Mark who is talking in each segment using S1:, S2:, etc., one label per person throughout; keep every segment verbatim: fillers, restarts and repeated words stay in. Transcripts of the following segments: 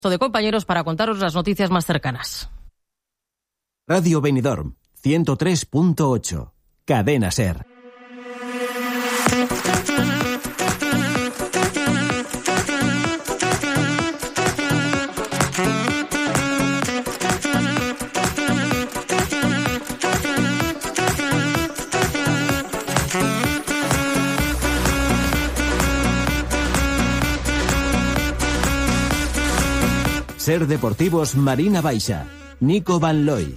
S1: de compañeros para contaros las noticias más cercanas.
S2: Radio Benidorm, ciento tres punto ocho. Cadena SER. SER Deportivos Marina Baixa, Nico Van Looy.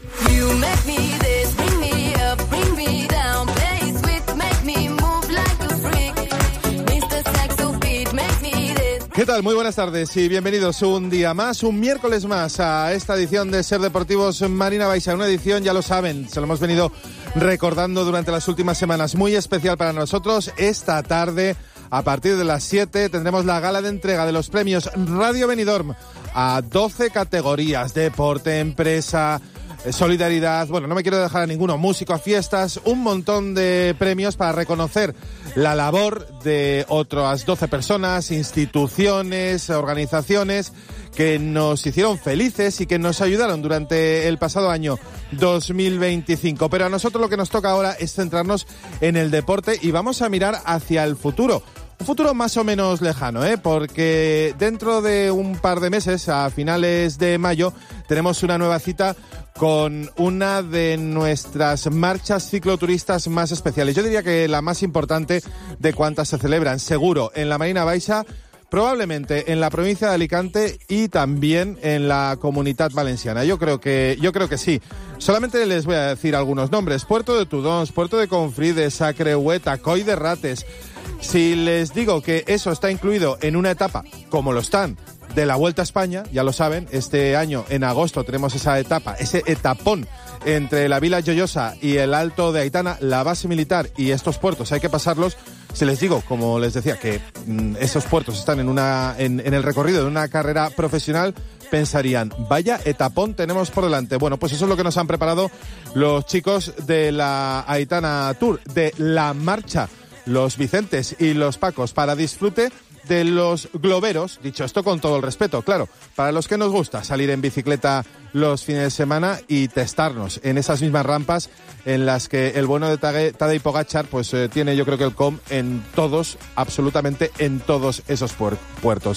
S3: ¿Qué tal? Muy buenas tardes y bienvenidos un día más, un miércoles más a esta edición de SER Deportivos Marina Baixa. Una edición, ya lo saben, se lo hemos venido recordando durante las últimas semanas, muy especial para nosotros. Esta tarde, a partir de las siete, tendremos la gala de entrega de los premios Radio Benidorm a doce categorías: deporte, empresa, solidaridad, bueno, no me quiero dejar a ninguno, músico, fiestas, un montón de premios para reconocer la labor de otras doce personas, instituciones, organizaciones que nos hicieron felices y que nos ayudaron durante el pasado año dos mil veinticinco. Pero a nosotros lo que nos toca ahora es centrarnos en el deporte y vamos a mirar hacia el futuro. Un futuro más o menos lejano, ¿eh? Porque dentro de un par de meses, a finales de mayo, tenemos una nueva cita con una de nuestras marchas cicloturistas más especiales. Yo diría que la más importante de cuantas se celebran, seguro, en la Marina Baixa, probablemente en la provincia de Alicante y también en la Comunitat Valenciana. Yo creo que, yo creo que sí. Solamente les voy a decir algunos nombres: Puerto de Tudons, Puerto de Confrides, Sacreueta, Coll de Rates. Si les digo que eso está incluido en una etapa, como lo están, de la Vuelta a España, ya lo saben, este año en agosto tenemos esa etapa, ese etapón entre la Vila Joyosa y el Alto de Aitana, la base militar y estos puertos hay que pasarlos. Si les digo, como les decía, que mmm, esos puertos están en una en, en el recorrido de una carrera profesional, pensarían, vaya etapón tenemos por delante. Bueno, pues eso es lo que nos han preparado los chicos de la Aitana Tour, de la marcha, los Vicentes y los Pacos, para disfrute de los globeros, dicho esto con todo el respeto, claro, para los que nos gusta salir en bicicleta los fines de semana y testarnos en esas mismas rampas en las que el bueno de Tadej Pogačar pues eh, tiene, yo creo que el com en todos, absolutamente en todos esos puer- puertos.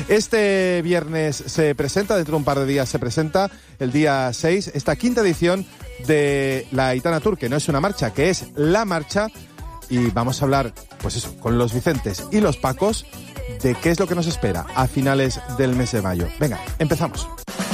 S3: Este viernes se presenta, dentro de un par de días se presenta, el día seis, esta quinta edición de la Aitana Tour, que no es una marcha, que es la marcha. Y vamos a hablar, pues eso, con los Vicentes y los Pacos, de qué es lo que nos espera a finales del mes de mayo. Venga, empezamos.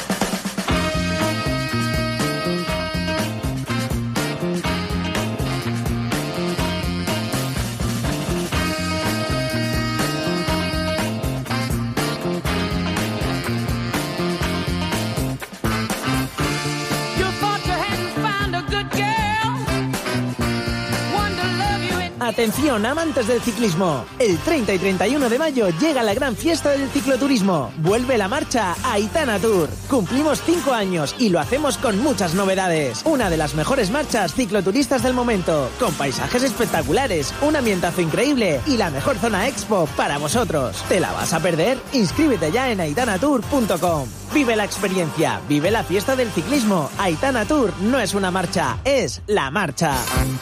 S4: Atención, amantes del ciclismo. El treinta y treinta y uno de mayo llega la gran fiesta del cicloturismo. Vuelve la marcha Aitana Tour. Cumplimos cinco años y lo hacemos con muchas novedades. Una de las mejores marchas cicloturistas del momento, con paisajes espectaculares, un ambientazo increíble y la mejor zona expo para vosotros. ¿Te la vas a perder? Inscríbete ya en aitana tour punto com. Vive la experiencia, vive la fiesta del ciclismo. Aitana Tour no es una marcha, es la marcha.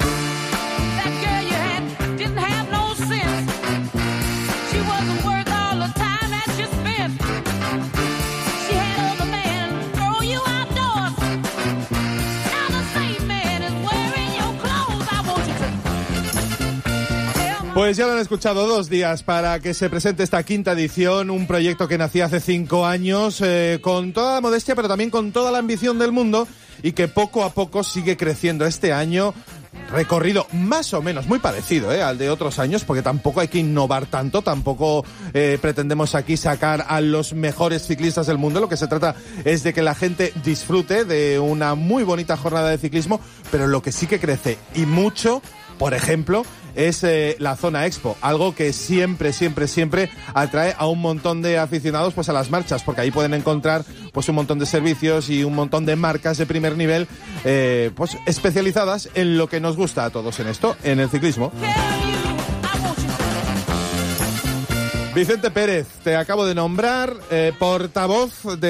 S3: Pues ya lo han escuchado, dos días para que se presente esta quinta edición, un proyecto que nació hace cinco años, eh, con toda la modestia, pero también con toda la ambición del mundo, y que poco a poco sigue creciendo este año. Recorrido más o menos muy parecido ¿eh? al de otros años, porque tampoco hay que innovar tanto, tampoco eh, pretendemos aquí sacar a los mejores ciclistas del mundo. Lo que se trata es de que la gente disfrute de una muy bonita jornada de ciclismo, pero lo que sí que crece y mucho, por ejemplo, es eh, la zona expo, algo que siempre, siempre, siempre atrae a un montón de aficionados pues a las marchas, porque ahí pueden encontrar pues un montón de servicios y un montón de marcas de primer nivel eh, pues especializadas en lo que nos gusta a todos en esto, en el ciclismo. Vicente Pérez, te acabo de nombrar eh, portavoz de